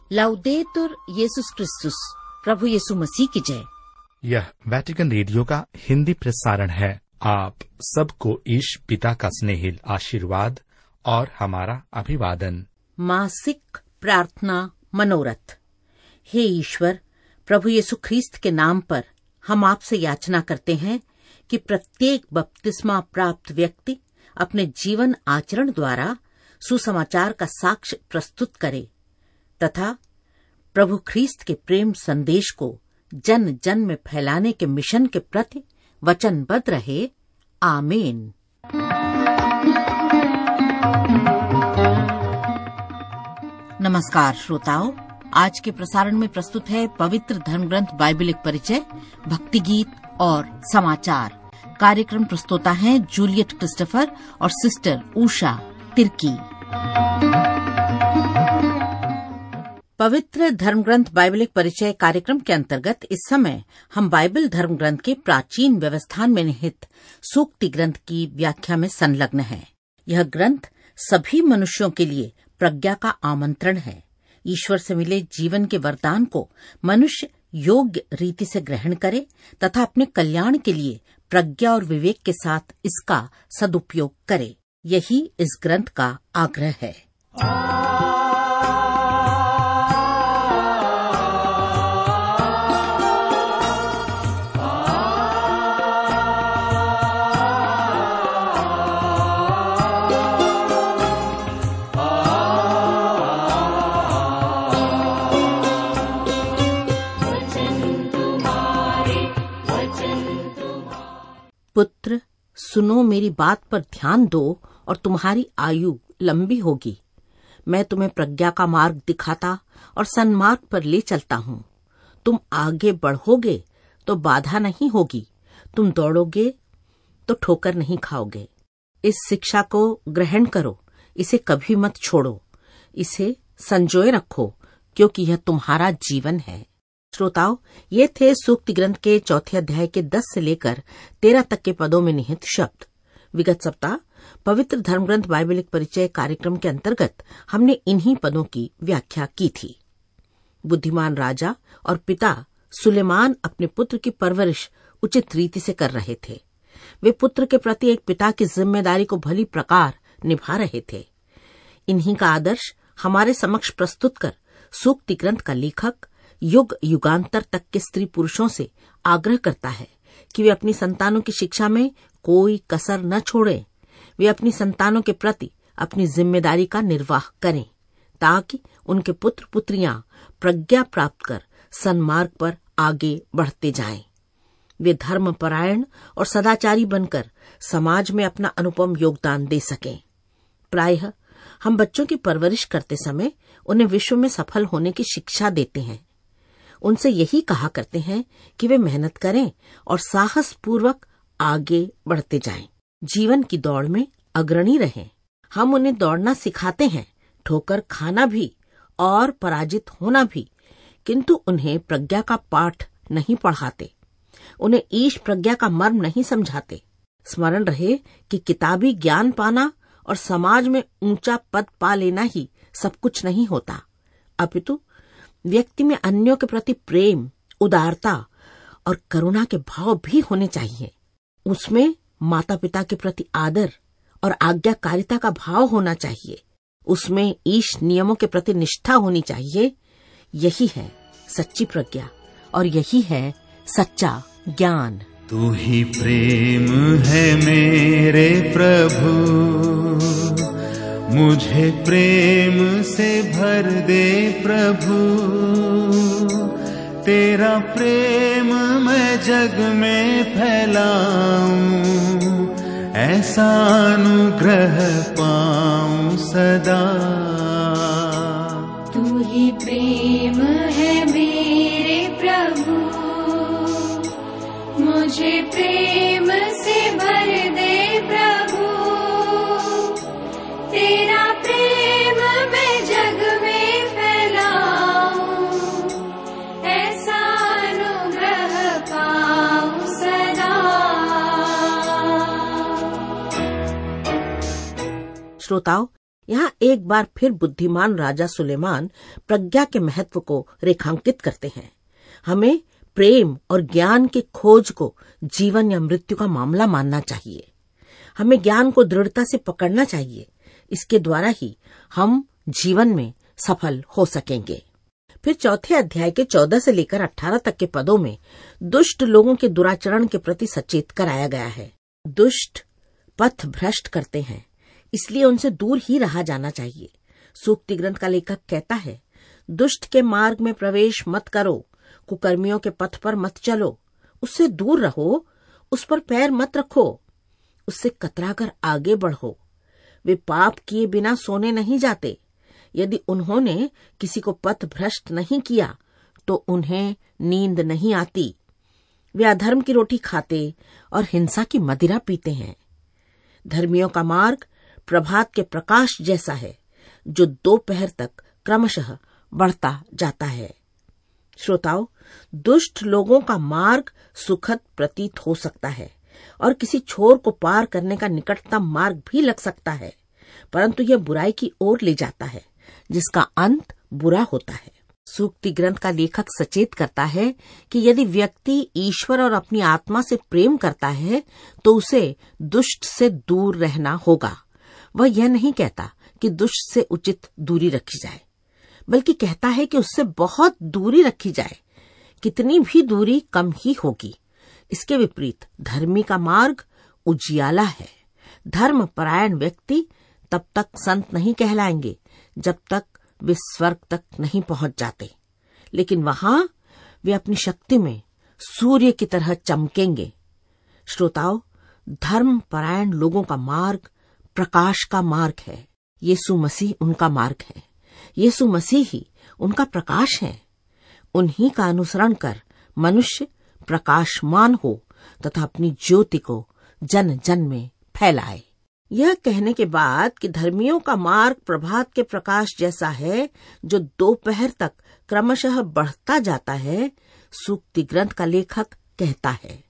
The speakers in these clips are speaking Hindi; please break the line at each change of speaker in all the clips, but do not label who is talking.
लाउदेतुर येसुस क्रिस्तुस, प्रभु यीशु मसीह की जय।
यह वेटिकन रेडियो का हिंदी प्रसारण है। आप सबको ईश पिता का स्नेहिल आशीर्वाद और हमारा अभिवादन।
मासिक प्रार्थना मनोरथ। हे ईश्वर, प्रभु यीशु ख्रीस्त के नाम पर हम आपसे याचना करते हैं कि प्रत्येक बपतिस्मा प्राप्त व्यक्ति अपने जीवन आचरण द्वारा सुसमाचार का साक्ष्य प्रस्तुत करे तथा प्रभु ख्रीस्त के प्रेम संदेश को जन जन में फैलाने के मिशन के प्रति वचनबद्ध रहे। आमीन। नमस्कार श्रोताओं, आज के प्रसारण में प्रस्तुत है पवित्र धर्मग्रंथ बाइबल एक परिचय, भक्ति गीत और समाचार। कार्यक्रम प्रस्तोता हैं जूलियट क्रिस्टोफर और सिस्टर उषा तिर्की। पवित्र धर्मग्रंथ बाइबल एक परिचय कार्यक्रम के अंतर्गत इस समय हम बाइबल धर्मग्रंथ के प्राचीन व्यवस्थान में निहित सूक्ति ग्रंथ की व्याख्या में संलग्न है। यह ग्रंथ सभी मनुष्यों के लिए प्रज्ञा का आमंत्रण है। ईश्वर से मिले जीवन के वरदान को मनुष्य योग्य रीति से ग्रहण करे तथा अपने कल्याण के लिए प्रज्ञा और विवेक के साथ इसका सदुपयोग करे। यही इस ग्रंथ का आग्रह है। पुत्र, सुनो, मेरी बात पर ध्यान दो और तुम्हारी आयु लंबी होगी। मैं तुम्हें प्रज्ञा का मार्ग दिखाता और सन्मार्ग पर ले चलता हूँ। तुम आगे बढ़ोगे तो बाधा नहीं होगी, तुम दौड़ोगे तो ठोकर नहीं खाओगे। इस शिक्षा को ग्रहण करो, इसे कभी मत छोड़ो, इसे संजोए रखो, क्योंकि यह तुम्हारा जीवन है। श्रोताओ, ये थे सूक्ति ग्रंथ के चौथे अध्याय के 10 से लेकर 13 तक के पदों में निहित शब्द। विगत सप्ताह पवित्र धर्मग्रंथ बाइबल एक परिचय कार्यक्रम के अंतर्गत हमने इन्हीं पदों की व्याख्या की थी। बुद्धिमान राजा और पिता सुलेमान अपने पुत्र की परवरिश उचित रीति से कर रहे थे। वे पुत्र के प्रति एक पिता की जिम्मेदारी को भली प्रकार निभा रहे थे। इन्हीं का आदर्श हमारे समक्ष प्रस्तुत कर सूक्ति ग्रंथ का लेखक युग युगांतर तक के स्त्री पुरुषों से आग्रह करता है कि वे अपनी संतानों की शिक्षा में कोई कसर न छोड़ें। वे अपनी संतानों के प्रति अपनी जिम्मेदारी का निर्वाह करें ताकि उनके पुत्र पुत्रियां प्रज्ञा प्राप्त कर सन्मार्ग पर आगे बढ़ते जाएं। वे धर्मपरायण और सदाचारी बनकर समाज में अपना अनुपम योगदान दे सकें। प्रायः हम बच्चों की परवरिश करते समय उन्हें विश्व में सफल होने की शिक्षा देते हैं। उनसे यही कहा करते हैं कि वे मेहनत करें और साहस पूर्वक आगे बढ़ते जाएं। जीवन की दौड़ में अग्रणी रहें। हम उन्हें दौड़ना सिखाते हैं, ठोकर खाना भी और पराजित होना भी, किंतु उन्हें प्रज्ञा का पाठ नहीं पढ़ाते। उन्हें ईश प्रज्ञा का मर्म नहीं समझाते। स्मरण रहे कि किताबी ज्ञान पाना और समाज में ऊंचा पद पा लेना ही सब कुछ नहीं होता, अपितु व्यक्ति में अन्यों के प्रति प्रेम, उदारता और करुणा के भाव भी होने चाहिए। उसमें माता पिता के प्रति आदर और आज्ञाकारिता का भाव होना चाहिए। उसमें ईश नियमों के प्रति निष्ठा होनी चाहिए। यही है सच्ची प्रज्ञा और यही है सच्चा ज्ञान।
तू ही प्रेम है मेरे प्रभु, मुझे प्रेम से भर दे प्रभु। तेरा प्रेम मैं जग में फैलाऊं, ऐसा अनुग्रह पाऊं सदा।
तू ही प्रेम है मेरे प्रभु, मुझे प्रेम से भर दे प्रभु। तेरा प्रेम मैं जग में फैलाऊं, ऐसा अनुग्रह पाऊं सदा।
श्रोताओ, यहाँ एक बार फिर बुद्धिमान राजा सुलेमान प्रज्ञा के महत्व को रेखांकित करते हैं। हमें प्रेम और ज्ञान की खोज को जीवन या मृत्यु का मामला मानना चाहिए। हमें ज्ञान को दृढ़ता से पकड़ना चाहिए। इसके द्वारा ही हम जीवन में सफल हो सकेंगे। फिर चौथे अध्याय के 14 से लेकर 18 तक के पदों में दुष्ट लोगों के दुराचरण के प्रति सचेत कराया गया है। दुष्ट पथ भ्रष्ट करते हैं, इसलिए उनसे दूर ही रहा जाना चाहिए। सूक्ति ग्रंथ का लेखक कहता है, दुष्ट के मार्ग में प्रवेश मत करो, कुकर्मियों के पथ पर मत चलो, उससे दूर रहो, उस पर पैर मत रखो, उससे कतराकर आगे बढ़ो। वे पाप किए बिना सोने नहीं जाते। यदि उन्होंने किसी को पथ भ्रष्ट नहीं किया तो उन्हें नींद नहीं आती। वे अधर्म की रोटी खाते और हिंसा की मदिरा पीते हैं। धर्मियों का मार्ग प्रभात के प्रकाश जैसा है, जो दोपहर तक क्रमशः बढ़ता जाता है। श्रोताओं, दुष्ट लोगों का मार्ग सुखद प्रतीत हो सकता है और किसी छोर को पार करने का निकटतम मार्ग भी लग सकता है, परंतु यह बुराई की ओर ले जाता है, जिसका अंत बुरा होता है। सूक्ति ग्रंथ का लेखक सचेत करता है कि यदि व्यक्ति ईश्वर और अपनी आत्मा से प्रेम करता है तो उसे दुष्ट से दूर रहना होगा। वह यह नहीं कहता कि दुष्ट से उचित दूरी रखी जाए, बल्कि कहता है कि उससे बहुत दूरी रखी जाए। कितनी भी दूरी कम ही होगी। इसके विपरीत धर्मी का मार्ग उजियाला है। धर्म परायण व्यक्ति तब तक संत नहीं कहलाएंगे जब तक वे स्वर्ग तक नहीं पहुंच जाते, लेकिन वहां वे अपनी शक्ति में सूर्य की तरह चमकेंगे। श्रोताओं, धर्म परायण लोगों का मार्ग प्रकाश का मार्ग है। यीशु मसीह उनका मार्ग है। यीशु मसीह ही उनका प्रकाश है। उन्हीं का अनुसरण कर मनुष्य प्रकाशमान हो तथा अपनी ज्योति को जन जन में फैलाए। यह कहने के बाद कि धर्मियों का मार्ग प्रभात के प्रकाश जैसा है, जो दोपहर तक क्रमशः बढ़ता जाता है, सूक्ति ग्रंथ का लेखक कहता है,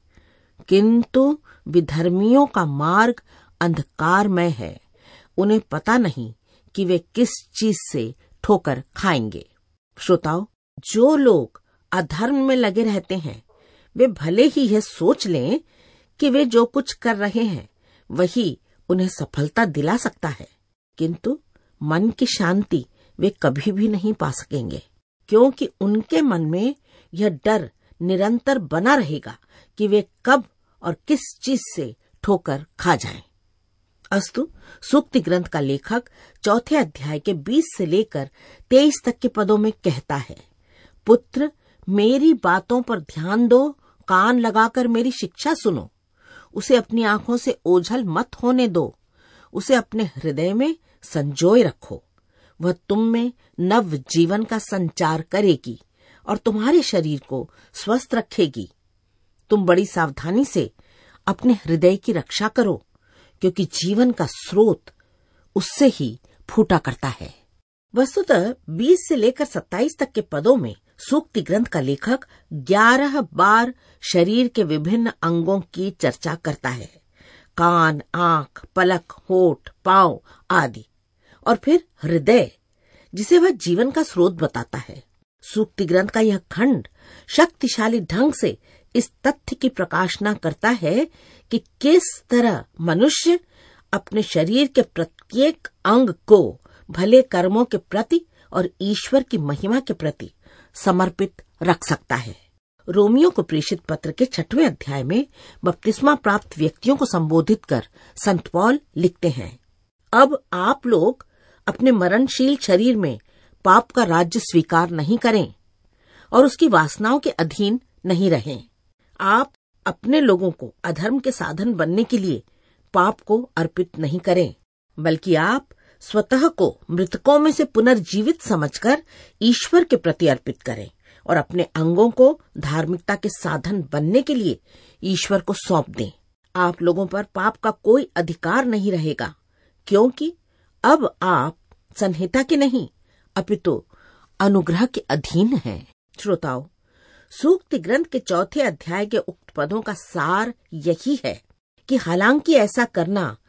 किंतु विधर्मियों का मार्ग अंधकारमय है। उन्हें पता नहीं कि वे किस चीज से ठोकर खाएंगे। श्रोताओं, जो लोग अधर्म में लगे रहते हैं, वे भले ही यह सोच लें कि वे जो कुछ कर रहे हैं वही उन्हें सफलता दिला सकता है, किंतु मन की शांति वे कभी भी नहीं पा सकेंगे, क्योंकि उनके मन में यह डर निरंतर बना रहेगा कि वे कब और किस चीज से ठोकर खा जाएं। अस्तु, सूक्ति ग्रंथ का लेखक चौथे अध्याय के 20 से लेकर 23 तक के पदों में कहता है, पुत्र, मेरी बातों पर ध्यान दो, कान लगाकर मेरी शिक्षा सुनो। उसे अपनी आंखों से ओझल मत होने दो, उसे अपने हृदय में संजोए रखो। वह तुम में नव जीवन का संचार करेगी और तुम्हारे शरीर को स्वस्थ रखेगी। तुम बड़ी सावधानी से अपने हृदय की रक्षा करो, क्योंकि जीवन का स्रोत उससे ही फूटा करता है। वस्तुतः 20 से लेकर 27 तक के पदों में सूक्ति ग्रंथ का लेखक 11 बार शरीर के विभिन्न अंगों की चर्चा करता है। कान, आंख, पलक, होठ, पांव आदि, और फिर हृदय, जिसे वह जीवन का स्रोत बताता है। सूक्ति ग्रंथ का यह खंड शक्तिशाली ढंग से इस तथ्य की प्रकाशना करता है कि किस तरह मनुष्य अपने शरीर के प्रत्येक अंग को भले कर्मों के प्रति और ईश्वर की महिमा के प्रति समर्पित रख सकता है। रोमियो को प्रेषित पत्र के 6वें अध्याय में बपतिस्मा प्राप्त व्यक्तियों को संबोधित कर संत पौल लिखते हैं, अब आप लोग अपने मरणशील शरीर में पाप का राज्य स्वीकार नहीं करें और उसकी वासनाओं के अधीन नहीं रहें। आप अपने लोगों को अधर्म के साधन बनने के लिए पाप को अर्पित नहीं करें, बल्कि आप स्वतः को मृतकों में से पुनर्जीवित समझकर ईश्वर के प्रति अर्पित करें और अपने अंगों को धार्मिकता के साधन बनने के लिए ईश्वर को सौंप दें। आप लोगों पर पाप का कोई अधिकार नहीं रहेगा, क्योंकि अब आप संहिता के नहीं अपितु अनुग्रह के अधीन हैं। श्रोताओं, सूक्ति ग्रंथ के 4थे अध्याय के उक्त पदों का सार यही है कि हालांकि ऐसा करना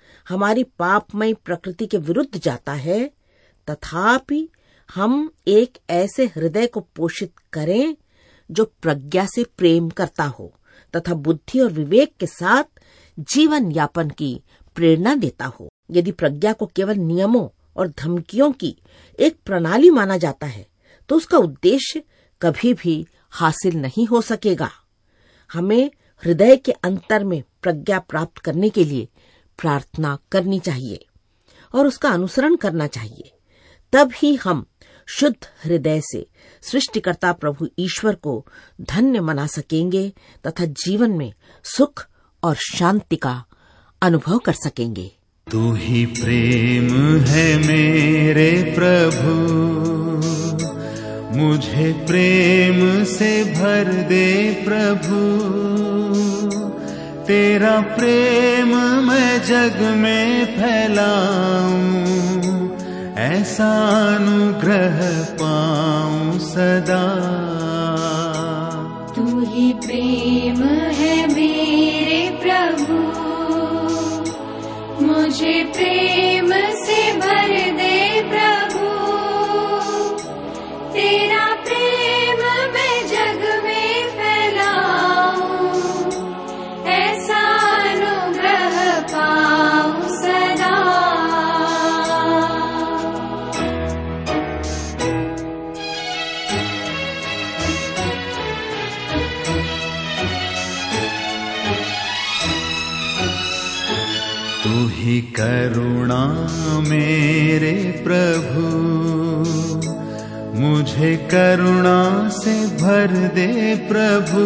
हमारी पापमय प्रकृति के विरुद्ध जाता है, तथापि हम एक ऐसे हृदय को पोषित करें जो प्रज्ञा से प्रेम करता हो तथा बुद्धि और विवेक के साथ जीवन यापन की प्रेरणा देता हो। यदि प्रज्ञा को केवल नियमों और धमकियों की एक प्रणाली माना जाता है तो उसका उद्देश्य कभी भी हासिल नहीं हो सकेगा। हमें हृदय के अंतर में प्रज्ञा प्राप्त करने के लिए प्रार्थना करनी चाहिए और उसका अनुसरण करना चाहिए। तब ही हम शुद्ध हृदय से सृष्टिकर्ता प्रभु ईश्वर को धन्य मना सकेंगे तथा जीवन में सुख और शांति का अनुभव कर सकेंगे।
तू ही प्रेम है मेरे प्रभु, मुझे प्रेम से भर दे प्रभु। तेरा प्रेम मैं जग में फैलाऊं, ऐसा अनुग्रह पाऊं सदा।
तू ही प्रेम है मेरे प्रभु, मुझे प्रेम से भर दे प्रभु। तेरा प्रेम मैं जग में फैलाऊं, ऐसा अनुग्रह पाऊं सदा।
तू ही करुणा मेरे प्रभु, मुझे करुणा से भर दे प्रभु।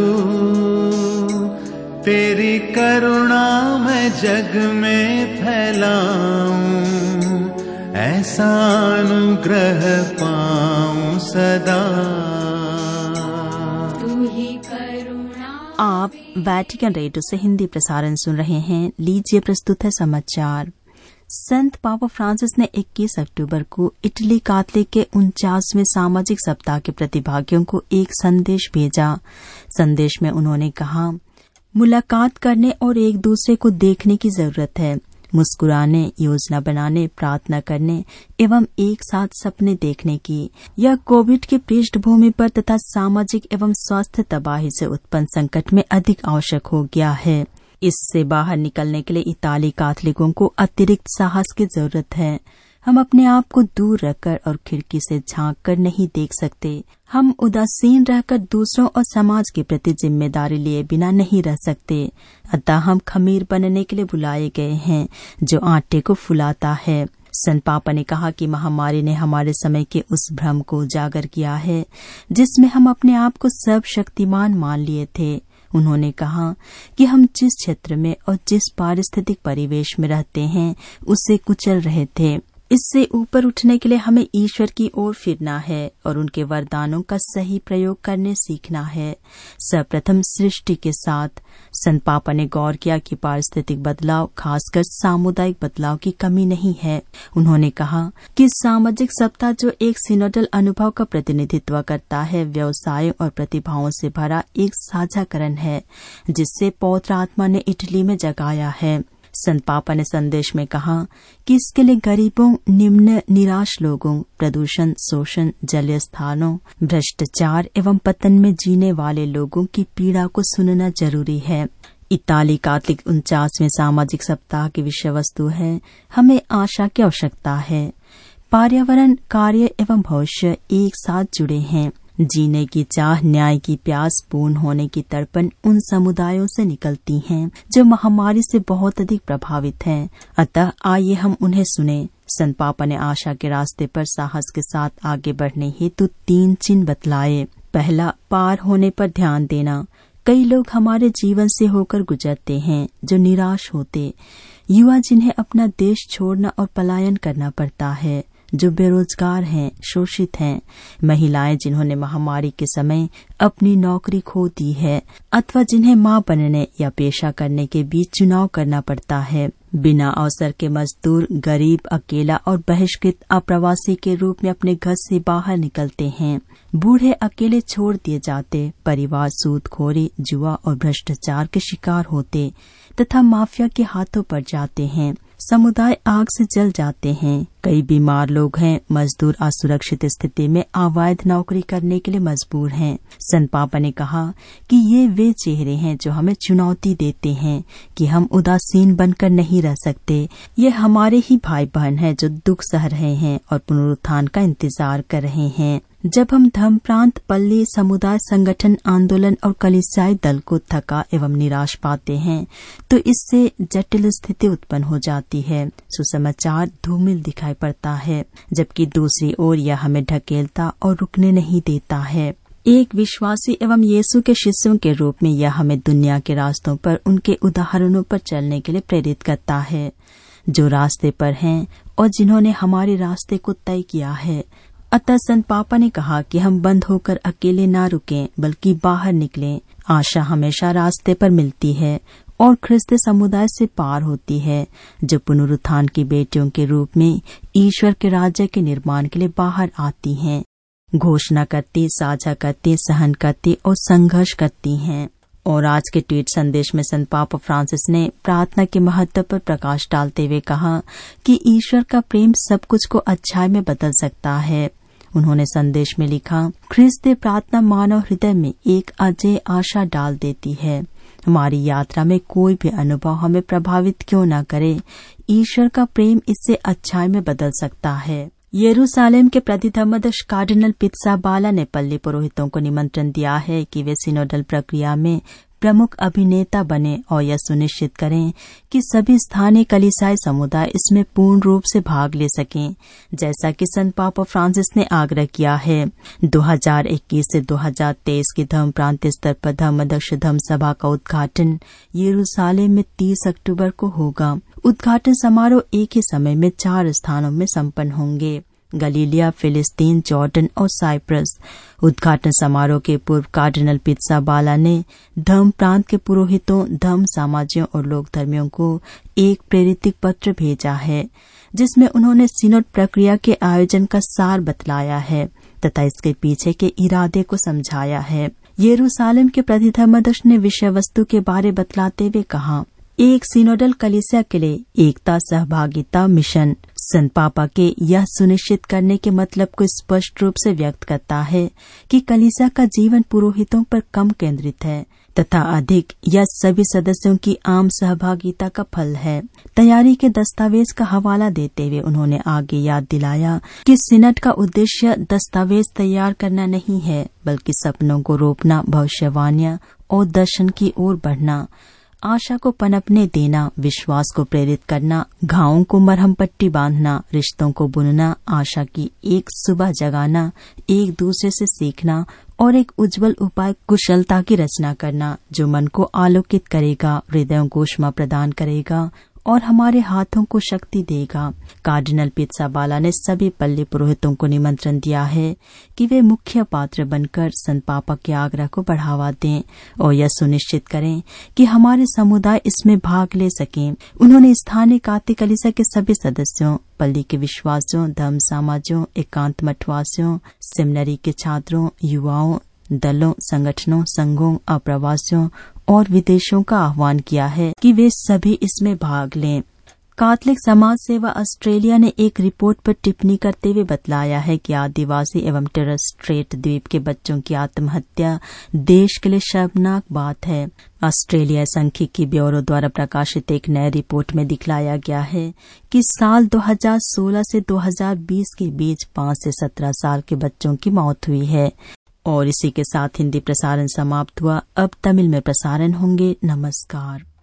तेरी करुणा मैं जग में फैलाऊं, ऐसा अनुग्रह पाऊं सदा।
तू ही करुणा।
आप वैटिकन रेडियो से हिंदी प्रसारण सुन रहे हैं। लीजिए प्रस्तुत है समाचार। संत पापा फ्रांसिस ने 21 अक्टूबर को इटली कैथोलिक के 49वें सामाजिक सप्ताह के प्रतिभागियों को एक संदेश भेजा। संदेश में उन्होंने कहा, मुलाकात करने और एक दूसरे को देखने की जरूरत है। मुस्कुराने, योजना बनाने, प्रार्थना करने एवं एक साथ सपने देखने की। यह कोविड की पृष्ठभूमि पर तथा सामाजिक एवं स्वास्थ्य तबाही से उत्पन्न संकट में अधिक आवश्यक हो गया है। इससे बाहर निकलने के लिए इताली कैथोलिकों को अतिरिक्त साहस की जरूरत है। हम अपने आप को दूर रखकर और खिड़की से झांक कर नहीं देख सकते। हम उदासीन रहकर दूसरों और समाज के प्रति जिम्मेदारी लिए बिना नहीं रह सकते। अतः हम खमीर बनने के लिए बुलाए गए हैं जो आटे को फुलाता है। संत पापा ने कहा कि महामारी ने हमारे समय के उस भ्रम को उजागर किया है जिसमें हम अपने आप को सर्वशक्तिमान मान लिए थे। उन्होंने कहा कि हम जिस क्षेत्र में और जिस पारिस्थितिक परिवेश में रहते हैं उससे कुचल रहे थे। इससे ऊपर उठने के लिए हमें ईश्वर की ओर फिरना है और उनके वरदानों का सही प्रयोग करने सीखना है। सर्वप्रथम सृष्टि के साथ संत पापा ने गौर किया कि पारिस्थितिक बदलाव, खासकर सामुदायिक बदलाव की कमी नहीं है। उन्होंने कहा कि सामाजिक सप्ताह जो एक सिनोडल अनुभव का प्रतिनिधित्व करता है, व्यवसायों और प्रतिभाओं से भरा एक साझाकरण है जिससे पवित्र आत्मा ने इटली में जगाया है। संत पापा ने संदेश में कहा कि इसके लिए गरीबों, निम्न निराश लोगों, प्रदूषण, शोषण, जलीय स्थानों, भ्रष्टाचार एवं पतन में जीने वाले लोगों की पीड़ा को सुनना जरूरी है। इताली कैथोलिक 49वें सामाजिक सप्ताह की विषय वस्तु है, हमें आशा की आवश्यकता है। पर्यावरण, कार्य एवं भविष्य एक साथ जुड़े हैं। जीने की चाह, न्याय की प्यास, पूर्ण होने की तड़पन उन समुदायों से निकलती हैं जो महामारी से बहुत अधिक प्रभावित हैं। अतः आइए हम उन्हें सुने। संत पापा ने आशा के रास्ते पर साहस के साथ आगे बढ़ने हेतु 3 चिन्ह बतलाए। पहला, पार होने पर ध्यान देना। कई लोग हमारे जीवन से होकर गुजरते हैं जो निराश होते, युवा जिन्हें अपना देश छोड़ना और पलायन करना पड़ता है, जो बेरोजगार हैं, शोषित हैं, महिलाएं जिन्होंने महामारी के समय अपनी नौकरी खो दी है अथवा जिन्हें मां बनने या पेशा करने के बीच चुनाव करना पड़ता है, बिना अवसर के मजदूर, गरीब, अकेला और बहिष्कृत अप्रवासी के रूप में अपने घर से बाहर निकलते हैं, बूढ़े अकेले छोड़ दिए जाते, परिवार सूदखोरी, जुआ और भ्रष्टाचार के शिकार होते तथा माफिया के हाथों पड़ जाते हैं, समुदाय आग से जल जाते हैं। कई बीमार लोग हैं। मजदूर असुरक्षित स्थिति में अवैध नौकरी करने के लिए मजबूर हैं। संत पापा ने कहा कि ये वे चेहरे हैं जो हमें चुनौती देते हैं कि हम उदासीन बनकर नहीं रह सकते। ये हमारे ही भाई बहन हैं जो दुख सह रहे हैं और पुनरुत्थान का इंतजार कर रहे हैं। जब हम धर्म प्रांत, पल्ली, समुदाय, संगठन, आंदोलन और कलीसियाई दल को थका एवं निराश पाते हैं तो इससे जटिल स्थिति उत्पन्न हो जाती है। सुसमाचार धूमिल दिखाई पड़ता है, जबकि दूसरी ओर यह हमें ढकेलता और रुकने नहीं देता है। एक विश्वासी एवं यीशु के शिष्यों के रूप में यह हमें दुनिया के रास्तों पर उनके उदाहरणों पर चलने के लिए प्रेरित करता है, जो रास्ते पर हैं और जिन्होंने हमारे रास्ते को तय किया है। अतः संत पापा ने कहा कि हम बंद होकर अकेले ना रुकें, बल्कि बाहर निकलें। आशा हमेशा रास्ते पर मिलती है और ख्रिस्ती समुदाय से पार होती है, जो पुनरुत्थान की बेटियों के रूप में ईश्वर के राज्य के निर्माण के लिए बाहर आती हैं, घोषणा करती, साझा करती, सहन करती और संघर्ष करती हैं। और आज के ट्वीट संदेश में संत पापा फ्रांसिस ने प्रार्थना के महत्व पर प्रकाश डालते हुए कहा कि ईश्वर का प्रेम सब कुछ को अच्छाई में बदल सकता है। उन्होंने संदेश में लिखा, ख्रिस्ती प्रार्थना मानव हृदय में एक अजय आशा डाल देती है। हमारी यात्रा में कोई भी अनुभव हमें प्रभावित क्यों न करे, ईश्वर का प्रेम इससे अच्छाई में बदल सकता है। यरूशलेम के प्रतिधर्मदर्श कार्डिनल पित्साबाला ने पल्ली पुरोहितों को निमंत्रण दिया है कि वे सिनोडल प्रक्रिया में प्रमुख अभिनेता बने और यह सुनिश्चित करें कि सभी स्थानीय कलीसियाई समुदाय इसमें पूर्ण रूप से भाग ले सकें, जैसा कि संत पापा फ्रांसिस ने आग्रह किया है। 2021 से 2023 की धर्म प्रांतीय स्तर पर धर्मदर्श धर्म सभा का उद्घाटन यरूशलेम में 30 अक्टूबर को होगा। उद्घाटन समारोह एक ही समय में 4 स्थानों में संपन्न होंगे: गलीलिया, फिलिस्तीन, जॉर्डन और साइप्रस। उद्घाटन समारोह के पूर्व कार्डिनल पित्साबाला ने धर्म प्रांत के पुरोहितों, धर्म समाजियों और लोक धर्मियों को एक प्रेरित पत्र भेजा है, जिसमें उन्होंने सिनोड प्रक्रिया के आयोजन का सार बतलाया है तथा इसके पीछे के इरादे को समझाया है। यरूशलेम के प्रतिधर्मदर्श ने विषय वस्तु के बारे बतलाते हुए कहा, एक सिनोडल कलीसिया के लिए एकता, सहभागिता, मिशन संत पापा के यह सुनिश्चित करने के मतलब को स्पष्ट रूप से व्यक्त करता है कि कलीसिया का जीवन पुरोहितों पर कम केंद्रित है तथा अधिक यह सभी सदस्यों की आम सहभागिता का फल है। तैयारी के दस्तावेज का हवाला देते हुए उन्होंने आगे याद दिलाया कि सिनड का उद्देश्य दस्तावेज तैयार करना नहीं है, बल्कि सपनों को रोपना, भविष्यवाणियां और दर्शन की ओर बढ़ना, आशा को पनपने देना, विश्वास को प्रेरित करना, घावों को मरहम पट्टी बांधना, रिश्तों को बुनना, आशा की एक सुबह जगाना, एक दूसरे से सीखना और एक उज्जवल उपाय कुशलता की रचना करना, जो मन को आलोकित करेगा, हृदयों को ऊष्मा प्रदान करेगा और हमारे हाथों को शक्ति देगा। कार्डिनल पित्साबाला ने सभी पल्ली पुरोहितों को निमंत्रण दिया है कि वे मुख्य पात्र बनकर संत पापा के आग्रह को बढ़ावा दें और यह सुनिश्चित करें कि हमारे समुदाय इसमें भाग ले सकें। उन्होंने स्थानीय काती कलीसिया के सभी सदस्यों, पल्ली के विश्वासियों, धर्म समाजों, एकांत मठवासियों, सेमिनरी के छात्रों, युवाओं, दलों, संगठनों, संघों, अप्रवासियों और विदेशों का आह्वान किया है कि वे सभी इसमें भाग लें। कैथोलिक समाज सेवा ऑस्ट्रेलिया ने एक रिपोर्ट पर टिप्पणी करते हुए बतलाया है कि आदिवासी एवं टोरस स्ट्रेट द्वीप के बच्चों की आत्महत्या देश के लिए शर्मनाक बात है। ऑस्ट्रेलिया सांख्यिकी ब्यूरो द्वारा प्रकाशित एक नए रिपोर्ट में दिखलाया गया है कि साल 2016 से 2020 के बीच 5 से 17 साल के बच्चों की मौत हुई है। और इसी के साथ हिंदी प्रसारण समाप्त हुआ। अब तमिल में प्रसारण होंगे। नमस्कार।